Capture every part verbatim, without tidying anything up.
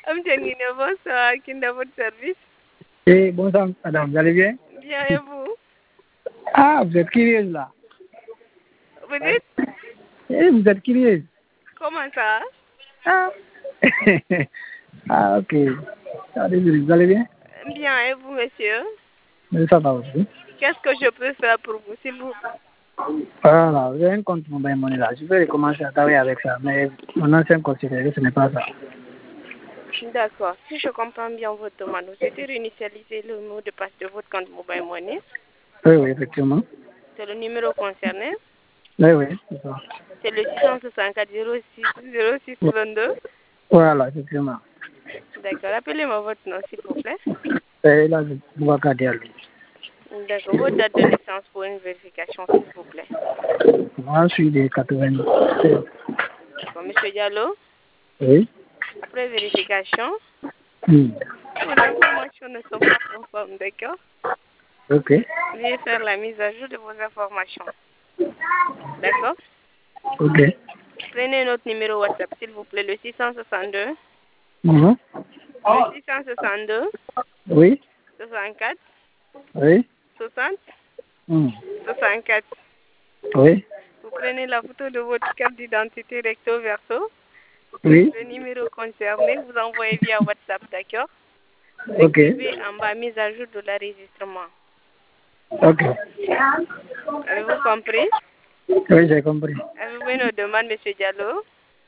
Amtiangine, bonsoir, qui est dans votre service? Eh, bonsoir, madame, vous allez bien? Bien, et vous? Ah, vous êtes curieuse là. Vous dites? Eh, vous êtes curieuse. Comment ça? Ah, ah ok. Ah, désolé, vous allez bien? Bien, et vous, monsieur? Mais ça va aussi. Qu'est-ce que je peux faire pour vous, s'il vous plaît? Voilà, vous avez un compte mobile money là. Je vais commencer à travailler avec ça, mais mon ancien compte, ce n'est pas ça. D'accord. Si je comprends bien votre demande, vous souhaitez réinitialiser le mot de passe de votre compte mobile money. Oui, oui, effectivement. C'est le numéro concerné. Oui, oui, c'est ça. C'est le six cent soixante-quatre zéro six zéro six vingt-deux. Voilà, effectivement. D'accord. Appelez-moi votre nom, s'il vous plaît. Et là, je vois qu'à dire. D'accord. Votre date de naissance pour une vérification, s'il vous plaît. Moi, je suis de quatre-vingt-seize. D'accord. Monsieur Diallo, Oui. après vérification, Hmm. vos informations ne sont pas conformes, d'accord? Ok. Veuillez faire la mise à jour de vos informations. D'accord? Ok. Prenez notre numéro WhatsApp, s'il vous plaît, le six cent soixante-deux. Mhm. Le six cent soixante-deux, Oui. soixante-quatre, Oui. soixante, Hmm. soixante-quatre. Oui. Vous prenez la photo de votre carte d'identité recto verso, Oui. le numéro concerné, vous envoyez via WhatsApp, d'accord? Vous Ok. écrivez en bas mise à jour de l'enregistrement. Ok. Avez-vous compris? Oui, j'ai compris. Avez-vous une demande, monsieur Diallo?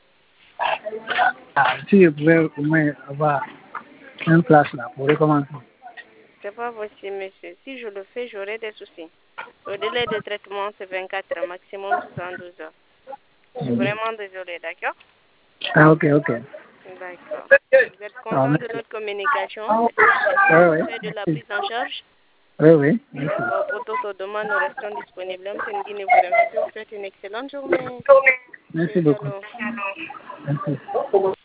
Ah, si je pouvais au moins avoir une place là pour recommencer. C'est pas possible, monsieur. Si je le fais, j'aurai des soucis. Le délai de traitement, c'est vingt-quatre heures, maximum soixante-douze heures. Je suis vraiment désolée, d'accord? Ah, ok, ok. D'accord. Vous êtes Ah, content de merci. notre communication? Est-ce que c'est Oui, vous qui oui. faites de la Merci. prise en charge? Oui, oui. Merci. D'accord. Pour d'autres demandes, nous restons disponibles. M. Nguine vous remercie. Je vous souhaite une excellente journée. Merci Monsieur beaucoup. Diallo. Merci.